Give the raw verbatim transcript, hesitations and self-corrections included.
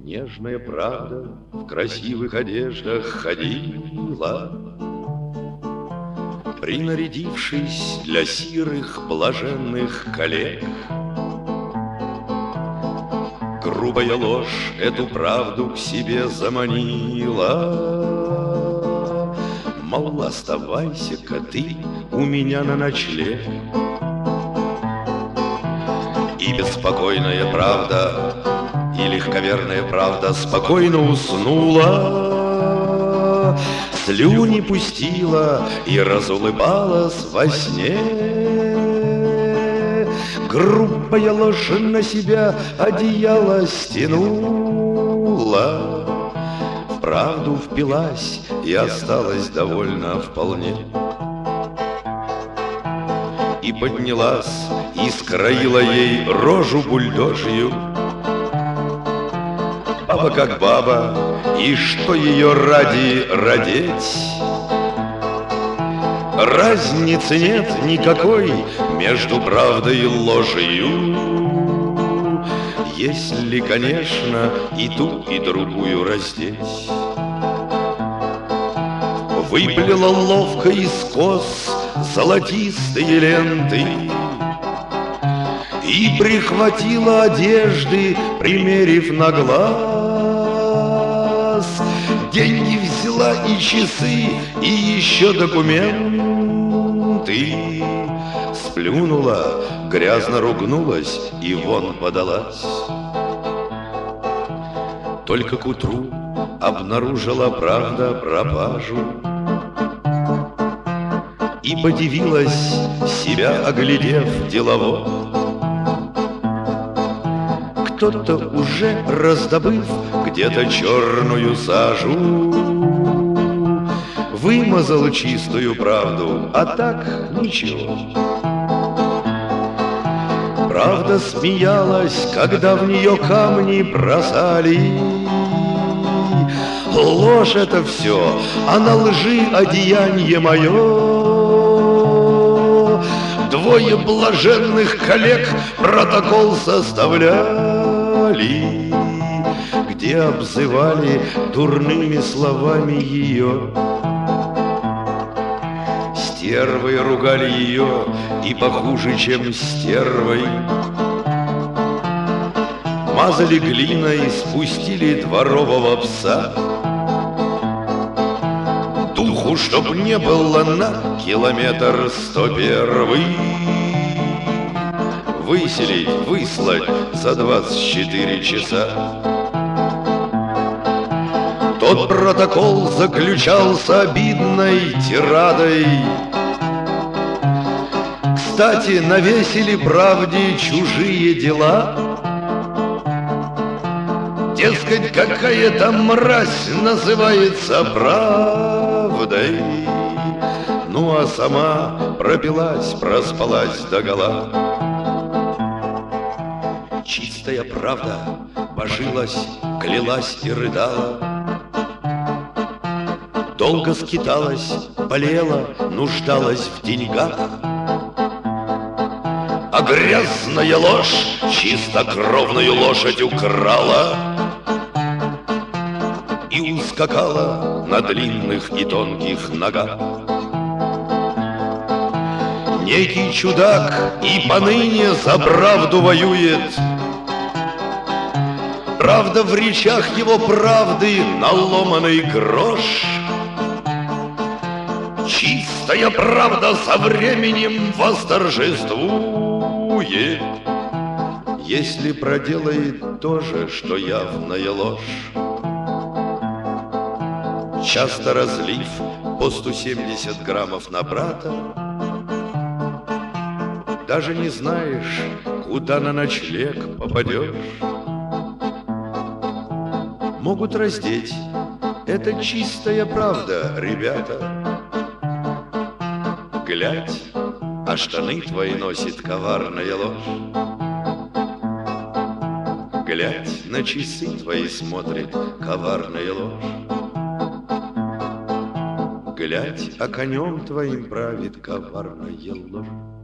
Нежная правда в красивых одеждах ходила, принарядившись для сирых блаженных коллег. Грубая ложь эту правду к себе заманила, мол, оставайся-ка ты у меня на ночлег. И беспокойная правда, и легковерная правда спокойно уснула, слюни пустила и разулыбалась во сне. Грубая ложь на себя одеяло стянула, в правду впилась и осталась довольна вполне. И поднялась, и скроила ей рожу бульдожью. Баба как баба, и что ее ради родить? Разницы нет никакой между правдой и ложью, если, конечно, и ту, и другую раздеть. Выплела ловко из кос золотистые ленты и прихватила одежды, примерив на глаз. Деньги взяла и часы, и еще документы. Сплюнула, грязно ругнулась и вон подалась. Только к утру обнаружила правда пропажу и подивилась, себя оглядев делово. Кто-то уже раздобыв где-то черную сажу, вымазал чистую правду, а так ничего. Правда смеялась, когда в нее камни бросали. Ложь это все, а на лжи одеяние мое. Двое блаженных коллег протокол составляли, где обзывали дурными словами ее. Стервой ругали ее и похуже, чем стервой. Мазали глиной, спустили дворового пса. Духу, чтоб не было на километр сто первый, выселить, выслать за двадцать четыре часа. Тот протокол заключался обидной тирадой. Кстати, навесили правде чужие дела. Дескать, какая-то мразь называется правдой. Ну а сама пропилась, проспалась догола. Чистая правда божилась, клялась и рыдала. Долго скиталась, болела, нуждалась в деньгах. А грязная ложь чистокровную лошадь украла и ускакала на длинных и тонких ногах. Некий чудак и поныне за правду воюет. Правда в речах его правды наломанный грош. Чистая правда со временем восторжествует, если проделает то же, что явная ложь. Часто разлив по сто семьдесят граммов на брата, даже не знаешь, куда на ночлег попадешь. Могут раздеть, это чистая правда, ребята. Глядь, а штаны твои носит коварная ложь. Глядь, на часы твои смотрит коварная ложь. Глядь, а конем твоим правит коварная ложь.